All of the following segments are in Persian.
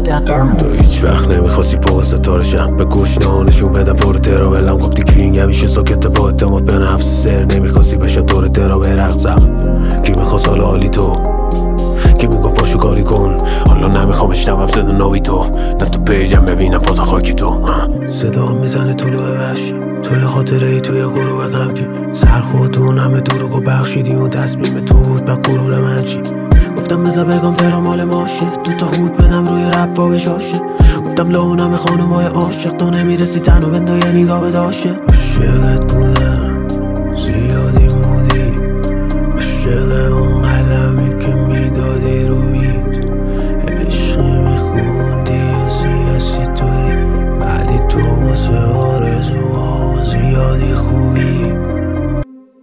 تو هیچ وقت نمیخواستی فوق ستارشم، به گوش نشون بدم پر تراولم. گفتی کینگ همیشه ساکت با اعتماد به نفس، سر نمیخواستی بشم دور ترا برقصم. کی میخواست حالا حالی تو، کی میگفت پاشو کاری کن، حالا نمیخوام اشنوم صدا ناوی تو، نه تو پیجم ببینم پاس خاکی تو. صدا میزنه طلوع وحشی، توی خاطره ای توی غروب غمگی، سرخودون همه دروغو بخشیدی، اون تصمیم تو بود به غرور من چی؟ گفتم بذار بگم ترا مال ماشه، تو تا خود بدم روی رپ و بشاشه. گفتم لونم خانومای عاشق، تو نمیرسی تنو بنده یه نگاه بداشه. عاشقت بودم زیادی مودی، عاشق اون قلمی که میدادی رو بید، عشقی میخوندی یا سیاسی طوری، ولی تو واسه آرزوها زیادی خوبی.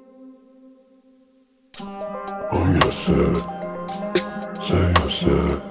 I'm your set, say your set.